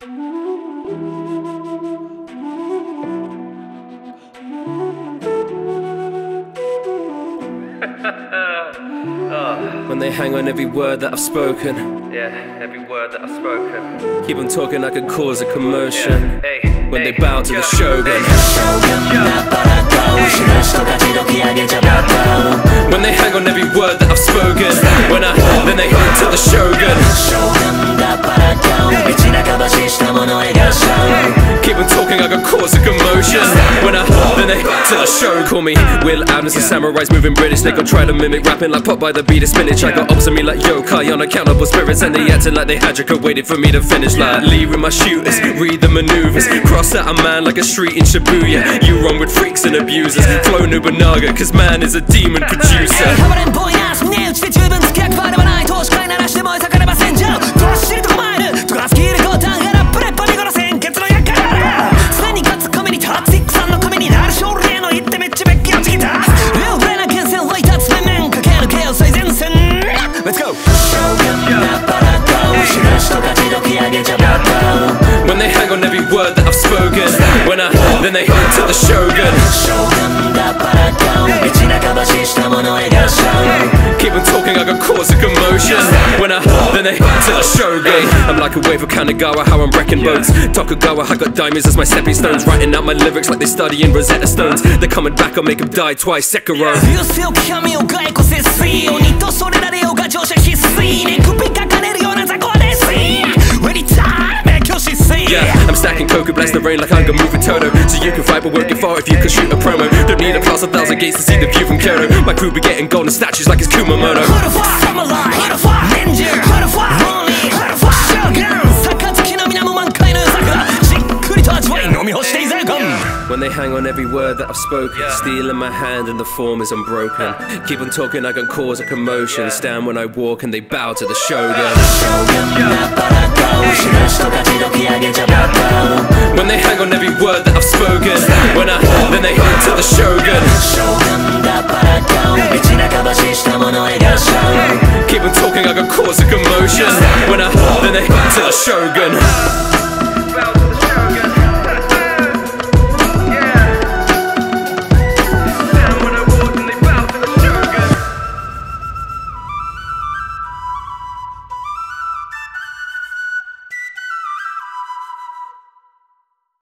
When they hang on every word that I've spoken, yeah, every word that I've spoken. keep on talking, I could cause a commotion. Yeah. Hey, when they bow to the shogun. When they hang on every word that I've spoken, then they to the shogun. Keep on talking, I could cause a commotion. Then they to the show. Call me Will Adams, the samurais moving British. They gon' try to mimic rapping like Pop by the beat of spinach. I got ops on me like yokai, unaccountable spirits, and they acting like they had you, waited for me to finish. Like leaving my shooters, read the maneuvers, cross out a man like a street in Shibuya. You run with freaks and abusers, flow Nobunaga, cause man is a demon producer. When they hang on every word that I've spoken, then they to the shogun. Keep on talking, I could cause a commotion. Then they to the shogun. I'm like a wave of Kanagawa, how I'm wrecking boats. Tokugawa, I got diamonds as my stepping stones. Writing out my lyrics like they study in Rosetta Stones. They're coming back, I'll make them die twice, Sekiro. Yeah, I'm stacking coke and bless the rain like I'm gonna move with Toto. So you can fight but won't get far if you can shoot a promo. Don't need a pass 1,000 gates to see the view from Kyoto. My crew be getting golden statues like it's Kumamoto. When they hang on every word that I've spoken, steel in my hand and the form is unbroken. Keep on talking, I can cause a commotion. Stand when I walk and they bow to the shogun. When they hang on every word that I've spoken, then they to the shogun. Keep on talking, I can cause a commotion. Then they to the shogun.